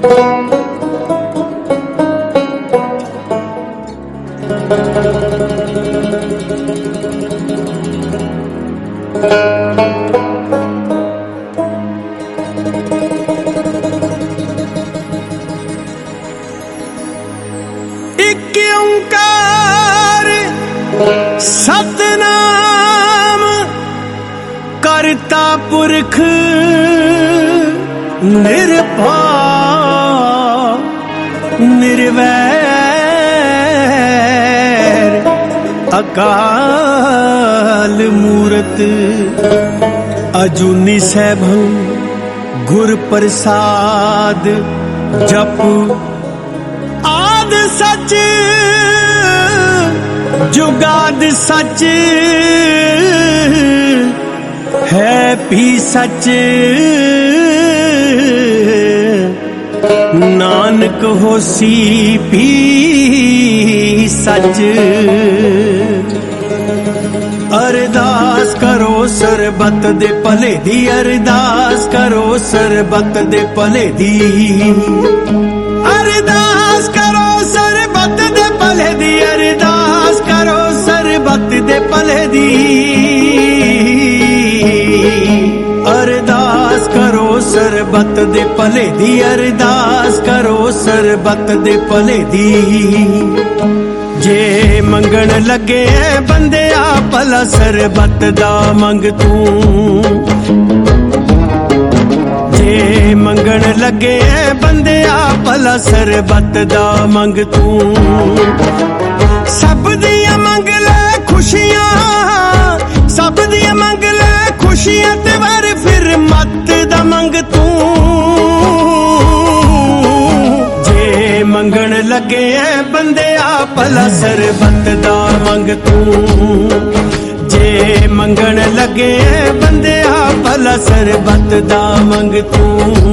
एक ओंकार सतनाम करता पुरख निर्भय निर्वैर अकाल मूरत अजूनी सैभं गुर प्रसाद जप आद सच जुगाद सच है भी सच नानक होसी भी सच। अरदास करो सरबत दे भले दी, अरदास करो सरबत दे भले दी, अरदास करो सरबत दे भले दी, अरदास करो सरबत दे भले दी, अरदास करो सरबत दे भले दी, अरदास करो सरबत दे भले दी। जे मंगण लगे बंदिया भला सरबत दा मंग तू, जे मंगण लगे बंदिया भला सरबत दा मंग तू। सब दियां मंग ले खुशियां, सब दियां मंग ले खुशियां ते वर फिर मत दा मंग तू। जे मंगण लगे बंदिया भला सरबत दा मंग तू, जे मंगण लगे बंदिया भला सरबत दा मंग तू।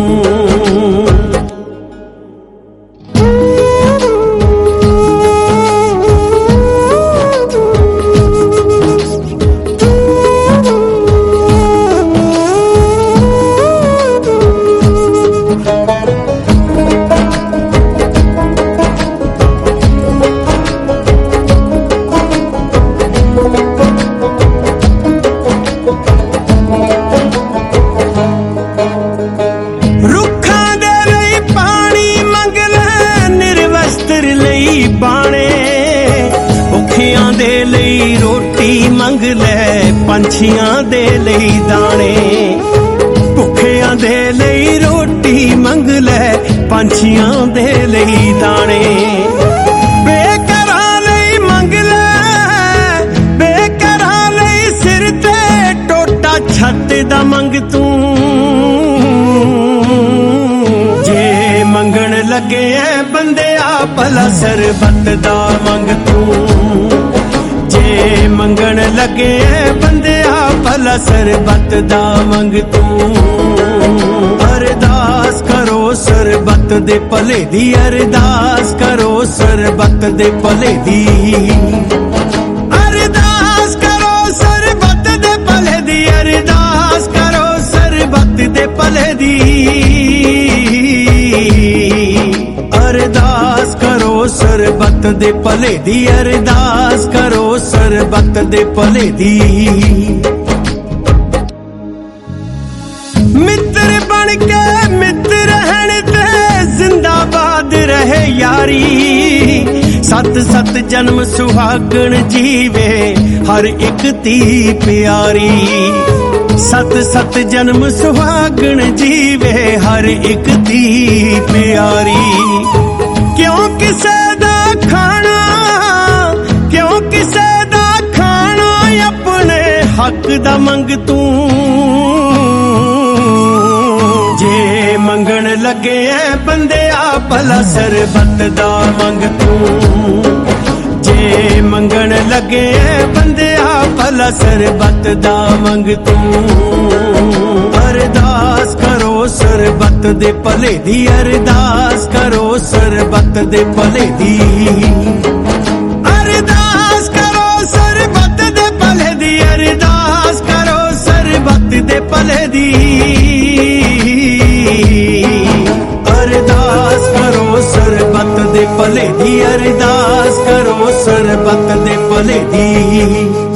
मंग ले पंछियां दे लई दाने, भुखियां दे लई रोटी मंग ले पंछियां दे लई दाने। बेकरां लई मंग ले, बेकरां लई सिर ते टोटा छत दा मंग तू। जे मंगण लगे बंदिया भला सरबत दा मंग तू, जे मंगण लगे बंदिया भला सरबत दा मंग तू। अरदास करो सरबत दे भले दी, अरदास करो सरबत दे भले दी, अरदास करो सरबत दे भले दी, अरदास करो सरबत दे भले दी, अरदास करो सरबत दे भले दी, अरदास करो सरबत दे भले दी। मित्र बन के मित्र रहन ते जिंदाबाद रहे यारी, सत सत जन्म सुहागण जीवे हर एक धी प्यारी, सत सत जन्म सुहागण जीवे हर एक धी प्यारी। क्यों किसे दा खाना, क्यों किसे दा खाना अपने हक दा मंग तू। जे मंगण लगे बंदिया भला सरबत दा मंग तू, जे मंगण लगे बंदिया भला सरबत दा मंग तू। अरदास करो सरबत दे भले दी, अरदास करो सरबत दे भले दी, अरदास करो सरबत दे भले दी, अरदास करो सरबत दे भले दी, अरदास भले दी अरदास करो सरबत दे भले दी।